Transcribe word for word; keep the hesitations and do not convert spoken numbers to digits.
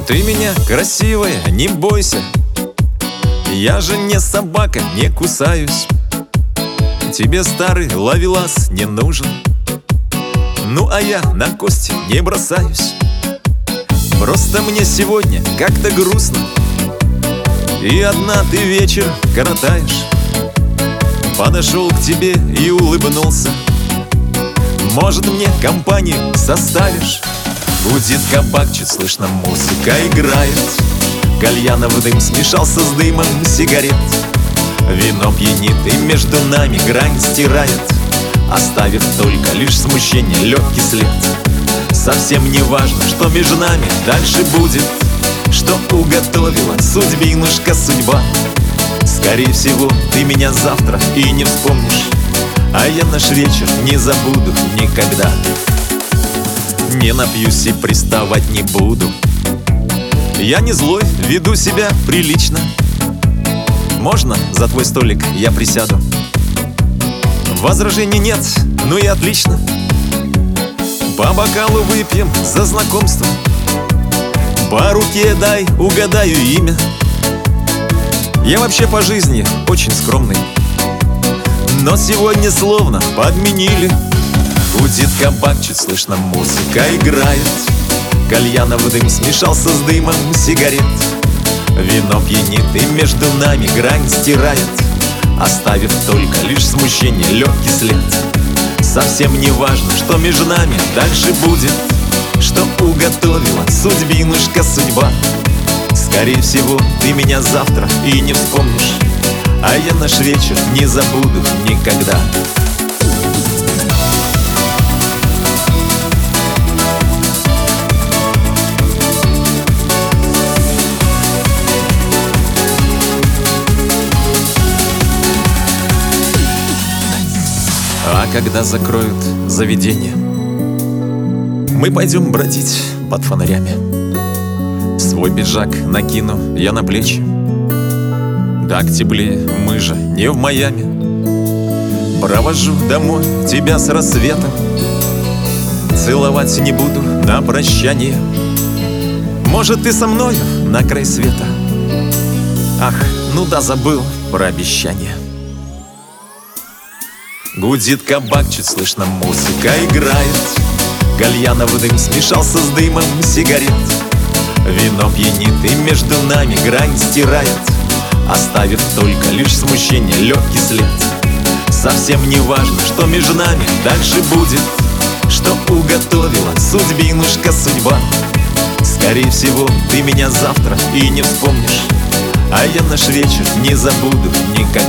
Ты меня красивая, не бойся. Я же не собака, не кусаюсь. Тебе старый ловелас не нужен. Ну а я на кости не бросаюсь. Просто мне сегодня как-то грустно, и одна ты вечер коротаешь. Подошел к тебе и улыбнулся. Может, мне компанию составишь? Гудит кабак, чуть слышно музыка играет. Кальянов дым смешался с дымом сигарет. Вино пьянит и между нами грань стирает, оставив только лишь смущение, легкий след. Совсем не важно, что между нами дальше будет, что уготовила судьбинушка судьба. Скорее всего, ты меня завтра и не вспомнишь, а я наш вечер не забуду никогда. Не напьюсь и приставать не буду. Я не злой, веду себя прилично. Можно за твой столик я присяду? Возражений нет, ну и отлично. По бокалу выпьем за знакомство. По руке дай, угадаю имя. Я вообще по жизни очень скромный, но сегодня словно подменили. Гудит кабак, чуть слышно музыка играет. Кальянов дым смешался с дымом сигарет. Вино пьянит и между нами грань стирает, оставив только лишь смущение, легкий след. Совсем не важно, что между нами дальше будет, что уготовила судьбинушка судьба. Скорее всего, ты меня завтра и не вспомнишь, а я наш вечер не забуду никогда. А когда закроют заведение, мы пойдем бродить под фонарями. Свой пиджак накину я на плечи. Так теплее, мы же не в Майами. Провожу домой тебя с рассветом. Целовать не буду на прощание. Может, ты со мною на край света? Ах, ну да, забыл про обещание. Гудит кабак, чуть слышно музыка играет. Кальянов дым смешался с дымом сигарет. Вино пьянит и между нами грань стирает, оставив только лишь смущение, легкий след. Совсем не важно, что между нами дальше будет, что уготовила судьбинушка судьба. Скорее всего, ты меня завтра и не вспомнишь, а я наш вечер не забуду никогда.